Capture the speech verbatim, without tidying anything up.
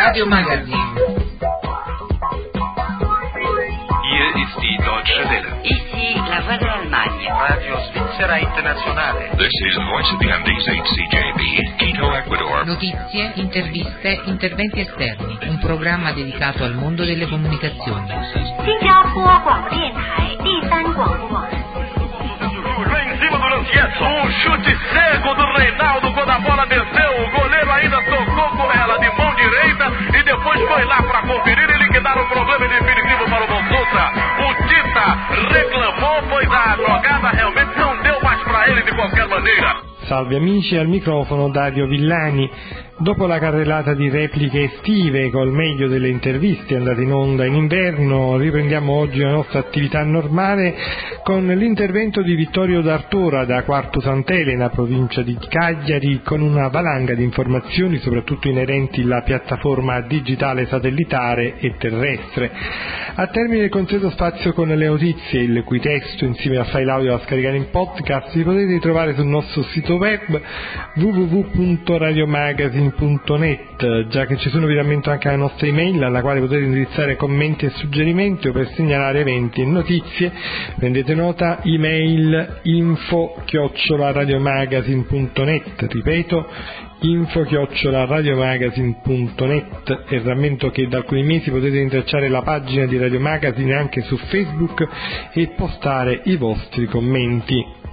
Radio Magazine. Hier ist die Deutsche Welle. Ici la voix de l'Allemagne. Radio Svizzera Internazionale. This is Voice of the Andes eight C J B, Quito, Ecuador. Notizie, interviste, interventi esterni. Un programma dedicato al mondo delle comunicazioni. 新加坡广播电台第三广播网。 Lá em cima do Lanchietto, um chute cego do Reinaldo quando a bola desceu. O goleiro ainda tocou com ela de mão direita e depois foi lá para conferir e liquidar o problema definitivo para o Bonsutra. O Tita reclamou, pois a jogada realmente não deu mais para ele de qualquer maneira. Salve amici, al microfono Dario Villani. Dopo la carrellata di repliche estive col meglio delle interviste andate in onda in inverno, riprendiamo oggi la nostra attività normale con l'intervento di Vittorio D'Artora da Quartu Sant'Elena, provincia di Cagliari, con una valanga di informazioni soprattutto inerenti alla piattaforma digitale satellitare e terrestre. A termine il consueto spazio con le notizie, il cui testo insieme al file audio da scaricare in podcast vi potete ritrovare sul nostro sito web w w w punto radiomagazine punto net. Già che ci sono, vi rammento anche la nostra email alla quale potete indirizzare commenti e suggerimenti o per segnalare eventi e notizie. Prendete nota: email info chiocciola radiomagazine punto net, ripeto info chiocciola radiomagazine punto net, e rammento che da alcuni mesi potete rintracciare la pagina di Radio Magazine anche su Facebook e postare i vostri commenti.